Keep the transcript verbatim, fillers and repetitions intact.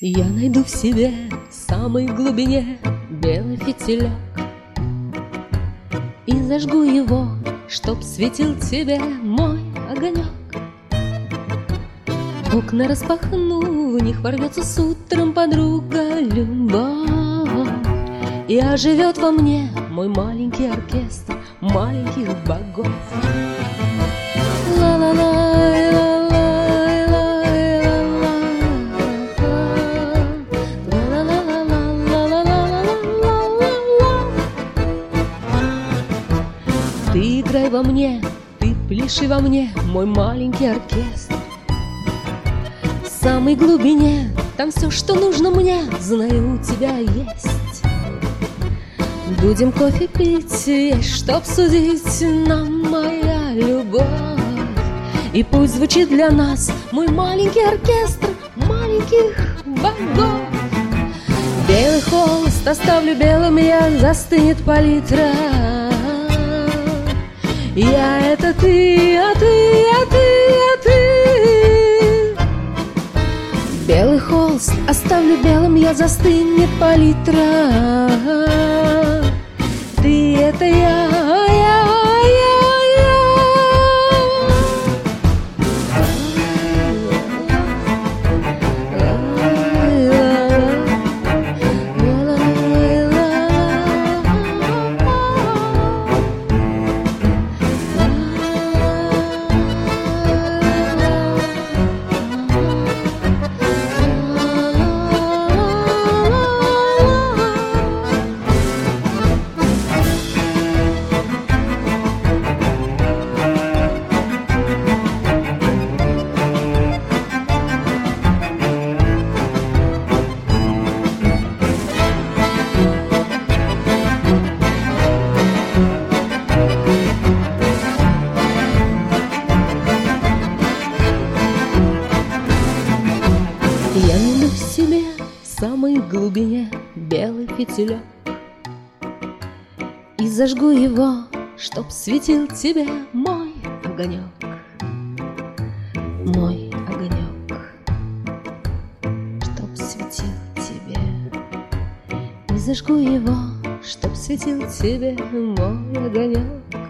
Я найду в себе в самой глубине белый фитилек и зажгу его, чтоб светил тебе мой огонек. Окна распахну, в них ворвется с утром подруга любовь, и оживет во мне мой маленький оркестр маленьких богов. Ты играй во мне, ты пляши во мне, мой маленький оркестр. В самой глубине, там все, что нужно мне, знаю, у тебя есть. Будем кофе пить, есть что обсудить нам, моя любовь. И пусть звучит для нас мой маленький оркестр маленьких богов. Белый холст оставлю белым я, застынет палитра. Я — это ты, а ты, а ты, а ты. Белый холст оставлю белым я, застынет палитра. Ты — это я, я, я, я найду в себе в самой глубине белый фитилек и зажгу его, чтоб светил тебе мой огонек, мой огонек, чтоб светил тебе. И зажгу его, чтоб светил тебе мой огонек.